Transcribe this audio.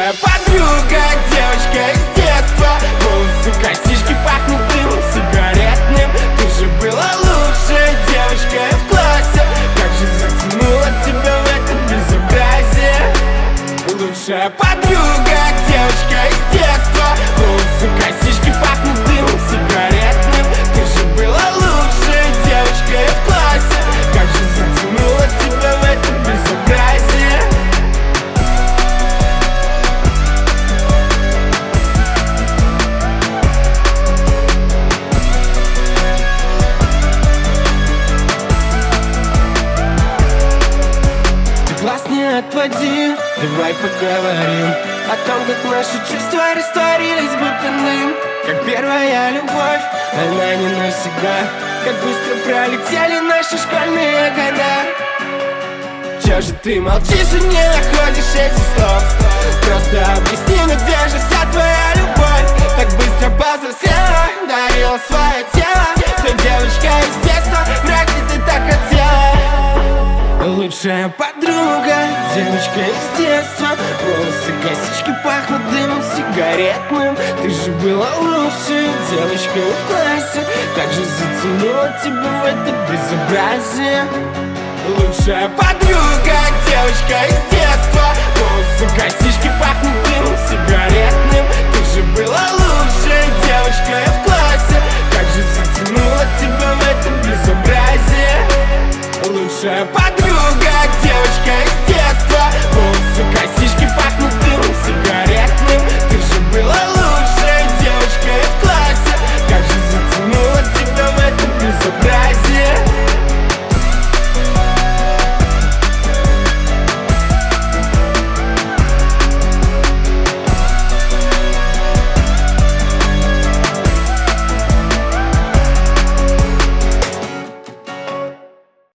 Лучшая подруга, девочка из детства. Волосы, косички пахнут дымом сигаретным. Ты же была лучшая девочка в классе. Как же затянула тебя в это безобразие. Лучшая подруга, девочка из детства. Волосы, косички пахнут дымом сигаретным. Ты же была лучшая девочка в классе. Как же затянула тебя в это безобразие. Глаз не отводи, давай поговорим о том, как наши чувства растворились будто дым. Как первая любовь, она не навсегда. Как быстро пролетели наши школьные года. Чё же ты молчишь и не находишь этих слов? Просто объясни, ну где же вся твоя любовь? Так быстро повзрослела, дарила свое тело. Той девочка из детства, вряд ли ты так хотела. Лучшая подруга, девочка из детства. Волосы, косички пахнут дымом сигаретным. Ты же была лучшей девочкой в классе. Как же затянула тебя в это безобразие. Лучшая подруга, девочка из детства. Волосы, косички пахнут